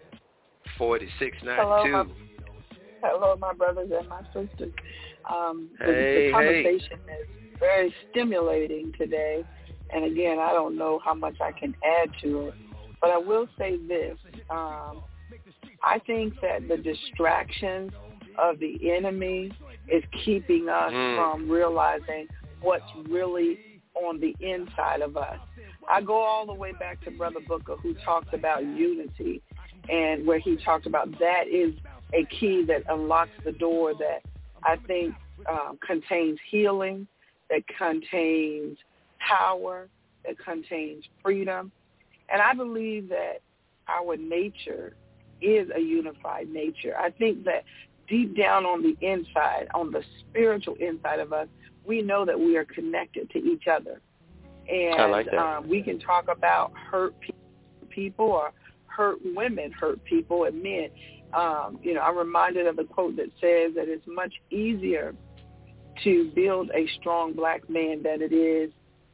four six nine two. Hello, my, hello, my brothers and my sisters. Um, the, hey, the conversation hey. is very stimulating today. And again, I don't know how much I can add to it. But I will say this. Um, I think that the distractions of the enemy is keeping us mm. from realizing what's really on the inside of us. I go all the way back to Brother Booker, who talked about unity, and where he talked about that is a key that unlocks the door that I think um, contains healing, that contains power, that contains freedom. And I believe that our nature is a unified nature. I think that deep down on the inside, on the spiritual inside of us, we know that we are connected to each other. And I like that. Um, we can talk about hurt people or hurt women, hurt people and men. Um, you know, I'm reminded of the quote that says that it's much easier to build a strong black man than it is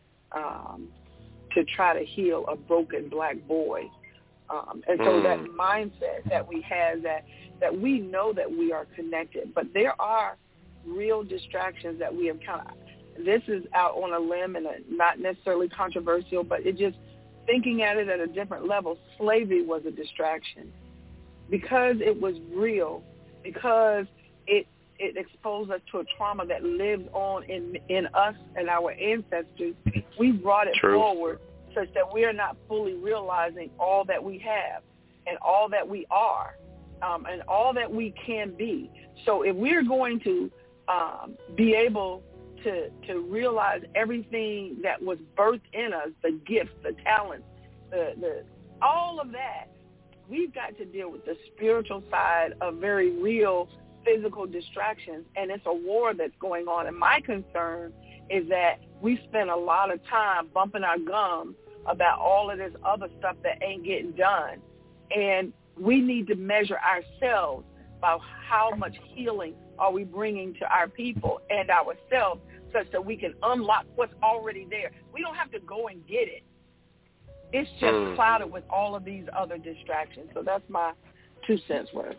um, to try to heal a broken black boy. Um, and so mm. that mindset that we have, that, that we know that we are connected, but there are real distractions that we have kind of, this is out on a limb and a, not necessarily controversial, but it just, thinking at it at a different level, slavery was a distraction. Because it was real, because it it exposed us to a trauma that lived on in in us and our ancestors, we brought it True. forward such that we are not fully realizing all that we have and all that we are um, and all that we can be. So if we're going to um, be able to to realize everything that was birthed in us, the gifts, the talents, the, the all of that, we've got to deal with the spiritual side of very real physical distractions, and it's a war that's going on. And my concern is that we spend a lot of time bumping our gums about all of this other stuff that ain't getting done. And we need to measure ourselves by how much healing are we bringing to our people and ourselves such that we can unlock what's already there. We don't have to go and get it. It's just mm. clouded with all of these other distractions. So that's my two cents worth.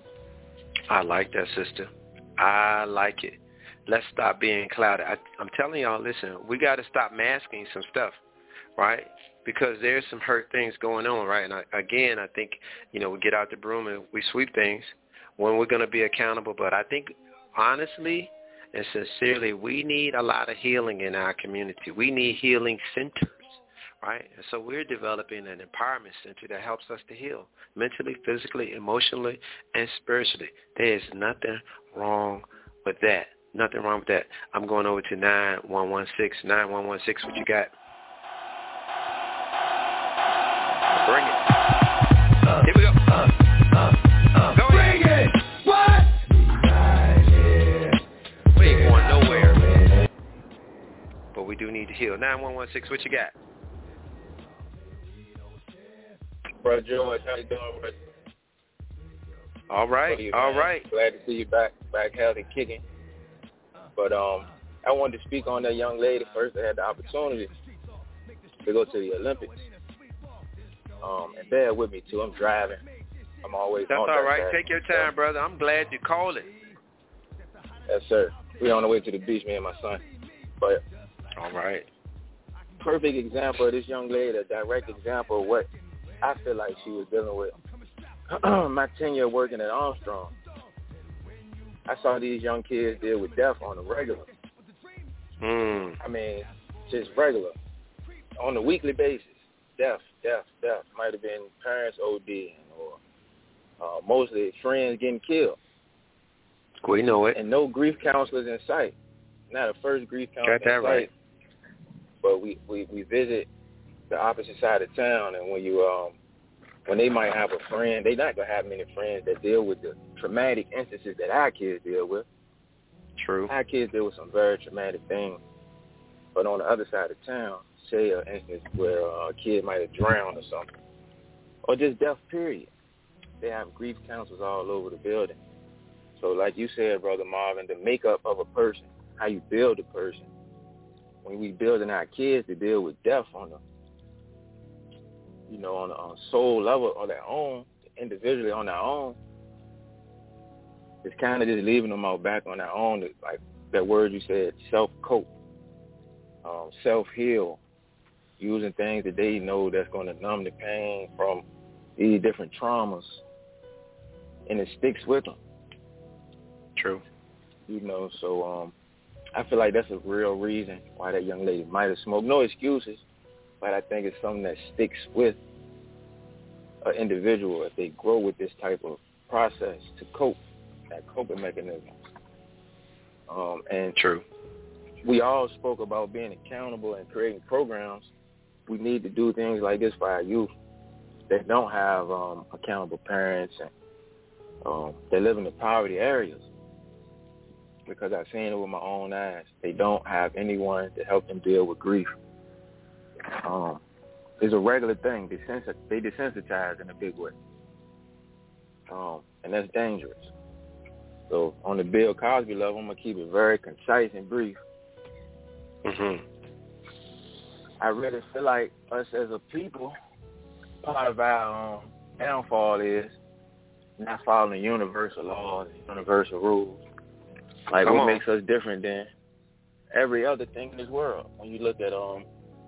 I like that, sister. I like it. Let's stop being clouded. I, I'm telling y'all, listen, we got to stop masking some stuff, right? Because there's some hurt things going on, right? And I, again, I think, you know, we get out the broom and we sweep things when we're going to be accountable. But I think, honestly and sincerely, we need a lot of healing in our community. We need healing centers. Right? And so we're developing an empowerment center that helps us to heal mentally, physically, emotionally, and spiritually. There is nothing wrong with that. Nothing wrong with that. I'm going over to nine one one six. nine one one six, what you got? Bring it. Uh, Here we go. Uh, uh, uh, go bring ahead. it. What? We ain't going nowhere. But we do need to heal. nine one one six, what you got? Brother George, how you doing, brother? All right, you, all right. Glad to see you back, back healthy, kicking. But um, I wanted to speak on that young lady first that had the opportunity to go to the Olympics. Um, and bear with me too. I'm driving. I'm always That's on all that right. side. Take your time, brother. I'm glad you called it. Yes, sir. We're on the way to the beach, me and my son. But all right. Perfect example of this young lady, a direct example of what I feel like she was dealing with. My tenure working at Armstrong, I saw these young kids deal with death on a regular. Mm. I mean, just regular. On a weekly basis, death, death, death. Might have been parents ODing or uh, mostly friends getting killed. We know it. And no grief counselors in sight. Not a first grief counselor Got that in sight. right. But we, we, we visit the opposite side of town, and when you um when they might have a friend, they're not gonna have many friends that deal with the traumatic instances that our kids deal with. True. Our kids deal with some very traumatic things, But on the other side of town, say an instance where uh, a kid might have drowned or something, or just death, period. They have grief counselors all over the building. So like you said, Brother Marvin, the makeup of a person, how you build a person. When we building our kids to deal with death on a, you know, on a, on a soul level on their own, individually on their own, it's kind of just leaving them out back on their own. Like that word you said, self-cope, um, self-heal, using things that they know that's going to numb the pain from these different traumas, and it sticks with them. True. You know, so um, I feel like that's a real reason why that young lady might have smoked. No excuses, but I think it's something that sticks with an individual if they grow with this type of process to cope, that coping mechanism. Um, and True. We all spoke about being accountable and creating programs. We need to do things like this for our youth that don't have um, accountable parents and um, they live in the poverty areas. Because I've seen it with my own eyes. They don't have anyone to help them deal with grief. Um, it's a regular thing. They, sens- they desensitize in a big way. Um, and that's dangerous. So on the Bill Cosby level, I'm going to keep it very concise and brief. Mm-hmm. I really feel like us as a people, part of our um, downfall is not following universal laws, universal rules. Like Come what on. makes us different than every other thing in this world. When you look at, um,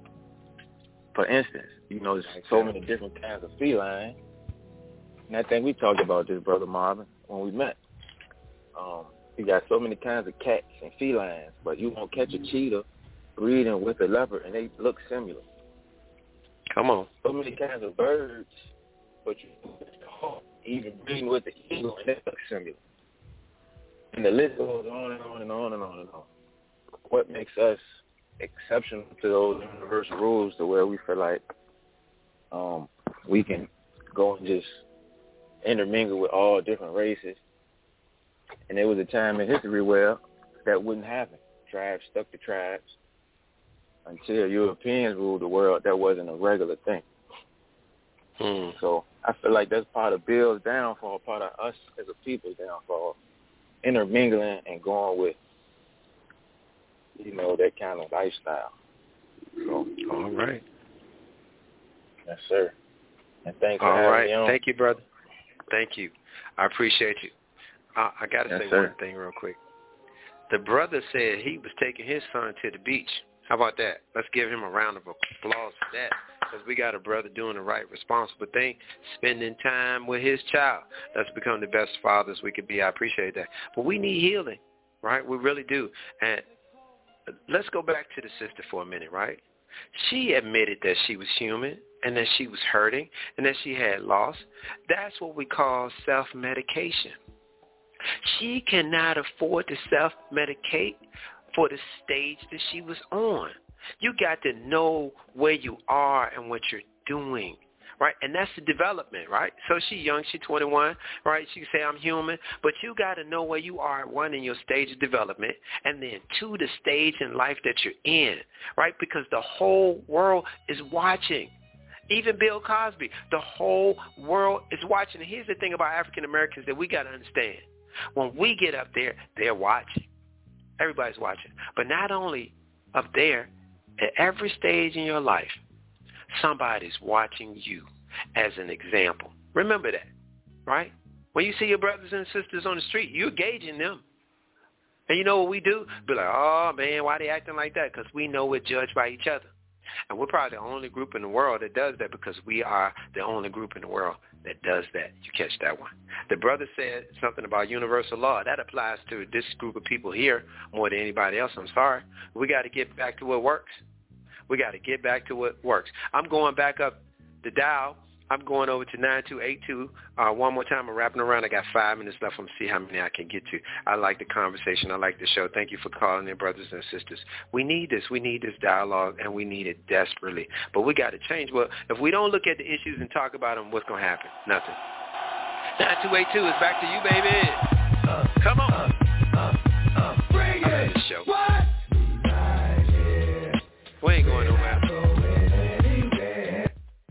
for instance, you know, there's so many different kinds of feline. And I think we talked about this, Brother Marvin, when we met. Um, you got so many kinds of cats and felines, but you won't catch a cheetah breeding with a leopard, and they look similar. Come on. So many kinds of birds, but you even breeding with the eagle, and they look similar. And the list goes on and on and on and on and on. What makes us exceptional to those universal rules to where we feel like um, we can go and just intermingle with all different races? And there was a time in history where that wouldn't happen. Tribes stuck to tribes. Until Europeans ruled the world, that wasn't a regular thing. Hmm. So I feel like that's part of Bill's downfall, part of us as a people's downfall, intermingling and going with, you know, that kind of lifestyle. So, all right. Yes, sir. And thanks for all having right. me on. Thank you, brother. Thank you. I appreciate you. I, I got to yes, say sir. one thing real quick. The brother said he was taking his son to the beach. How about that? Let's give him a round of applause for that, because we got a brother doing the right, responsible thing, spending time with his child. Let's become the best fathers we could be. I appreciate that. But we need healing, right? We really do. And let's go back to the sister for a minute, right? She admitted that she was human and that she was hurting and that she had loss. That's what we call self-medication. She cannot afford to self-medicate for the stage that she was on. You got to know where you are and what you're doing, right? And that's the development, right? So she's young, she's twenty-one, right? She can say, I'm human, but you got to know where you are, one, in your stage of development, and then two, the stage in life that you're in, right? Because the whole world is watching. Even Bill Cosby, the whole world is watching. And here's the thing about African Americans that we got to understand. When we get up there, they're watching. Everybody's watching. But not only up there, at every stage in your life, somebody's watching you as an example. Remember that, right? When you see your brothers and sisters on the street, you're gauging them. And you know what we do? Be like, oh, man, why they acting like that? Because we know we're judged by each other. And we're probably the only group in the world that does that, because we are the only group in the world that does that. You catch that one. The brother said something about universal law. That applies to this group of people here more than anybody else. I'm sorry. We got to get back to what works. We got to get back to what works. I'm going back up the dial. I'm going over to nine two eight two. Uh, one more time. I'm wrapping around. I got five minutes left. I'm going to see how many I can get to. I like the conversation. I like the show. Thank you for calling in, brothers and sisters. We need this. We need this dialogue, and we need it desperately. But we got to change. Well, if we don't look at the issues and talk about them, what's going to happen? Nothing. nine two eight two is back to you, baby. Uh, Come on. Uh, uh, uh, bring I love this show. What? Right here. ain't going nowhere.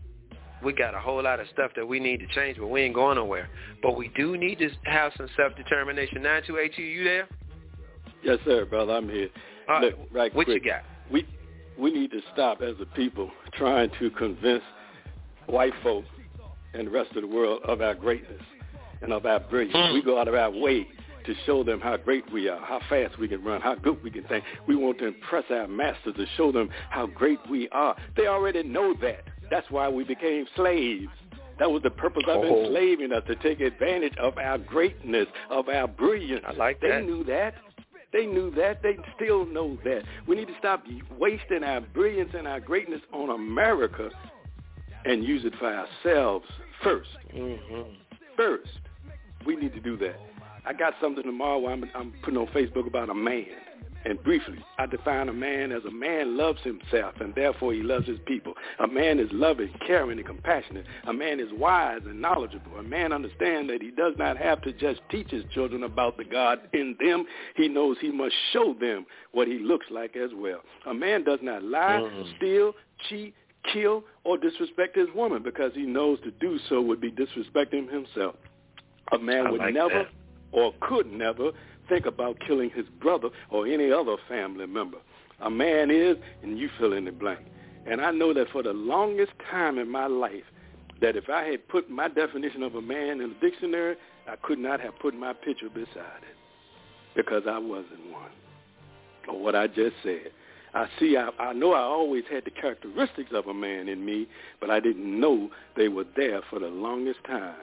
We got a whole lot of stuff that we need to change, but we ain't going nowhere. But we do need to have some self-determination. nine two eight two, you there? Yes, sir, brother. I'm here. Uh, Look, right what quick. you got? We we need to stop as a people trying to convince white folk and the rest of the world of our greatness and of our brilliance. Mm. We go out of our way to show them how great we are, how fast we can run, how good we can think. We want to impress our masters to show them how great we are. They already know that. That's why we became slaves. That was the purpose of oh. enslaving us, to take advantage of our greatness, of our brilliance. I like that. They knew that. They knew that. They still know that. We need to stop wasting our brilliance and our greatness on America and use it for ourselves first. Mm-hmm. First. We need to do that. I got something tomorrow I'm, I'm putting on Facebook about a man. And briefly, I define a man as a man loves himself, and therefore he loves his people. A man is loving, caring, and compassionate. A man is wise and knowledgeable. A man understands that he does not have to just teach his children about the God in them. He knows he must show them what he looks like as well. A man does not lie, mm. steal, cheat, kill, or disrespect his woman, because he knows to do so would be disrespecting himself. A man I would like never that. or could never think about killing his brother or any other family member. A man is, and you fill in the blank. And I know that for the longest time in my life, that if I had put my definition of a man in the dictionary, I could not have put my picture beside it, because I wasn't one. Or what I just said. I see, I, I know I always had the characteristics of a man in me, but I didn't know they were there for the longest time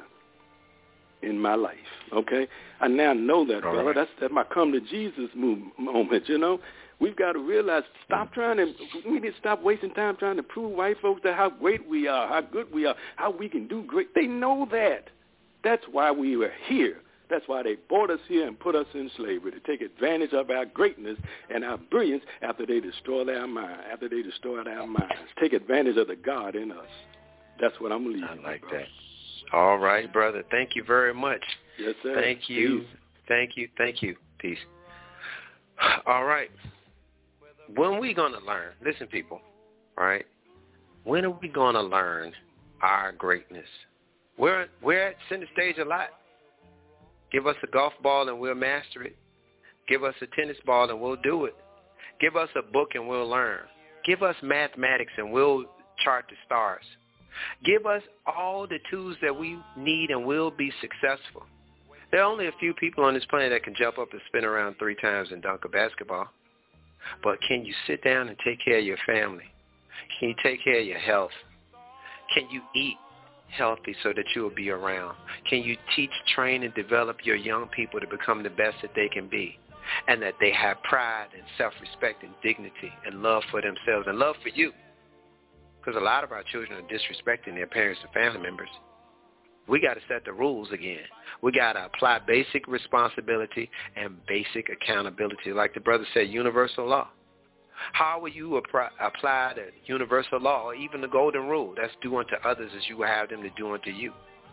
in my life, okay? I now know that, All brother. right. That's, that's my come to Jesus move, moment, you know? We've got to realize, stop trying to, we need to stop wasting time trying to prove white folks that how great we are, how good we are, how we can do great. They know that. That's why we were here. That's why they brought us here and put us in slavery, to take advantage of our greatness and our brilliance after they destroyed our mind, after they destroyed our minds. Take advantage of the God in us. That's what I'm leaving. I like bro. that. All right, brother. Thank you very much. Yes, sir. Thank you. Peace. Thank you. Thank you. Peace. All right. When are we going to learn? Listen, people, all right? When are we going to learn our greatness? We're, we're at center stage a lot. Give us a golf ball and we'll master it. Give us a tennis ball and we'll do it. Give us a book and we'll learn. Give us mathematics and we'll chart the stars. Give us all the tools that we need and we'll be successful. There are only a few people on this planet that can jump up and spin around three times and dunk a basketball. But can you sit down and take care of your family? Can you take care of your health? Can you eat healthy so that you will be around? Can you teach, train, and develop your young people to become the best that they can be, and that they have pride and self-respect and dignity and love for themselves and love for you? Because a lot of our children are disrespecting their parents and family members. We got to set the rules again. We got to apply basic responsibility and basic accountability. Like the brother said, universal law. How will you apply, apply the universal law, or even the golden rule? That's do unto others as you will have them to do unto you.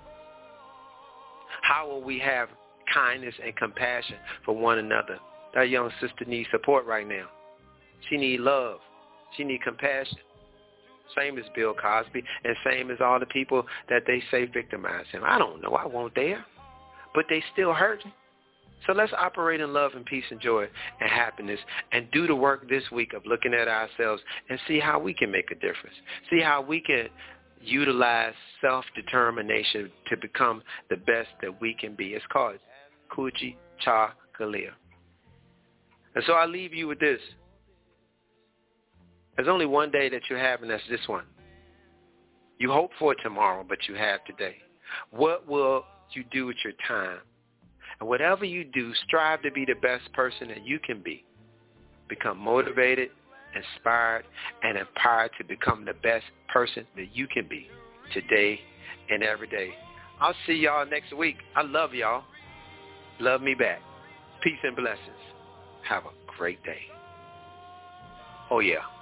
How will we have kindness and compassion for one another? That young sister needs support right now. She needs love. She needs compassion. Same as Bill Cosby, and same as all the people that they say victimize him. I don't know. I won't there. But they still hurting. So let's operate in love and peace and joy and happiness and do the work this week of looking at ourselves and see how we can make a difference. See how we can utilize self-determination to become the best that we can be. It's called Kuchi Cha Kalia. And so I leave you with this. There's only one day that you have, and that's this one. You hope for tomorrow, but you have today. What will you do with your time? And whatever you do, strive to be the best person that you can be. Become motivated, inspired, and empowered to become the best person that you can be today and every day. I'll see y'all next week. I love y'all. Love me back. Peace and blessings. Have a great day. Oh, yeah.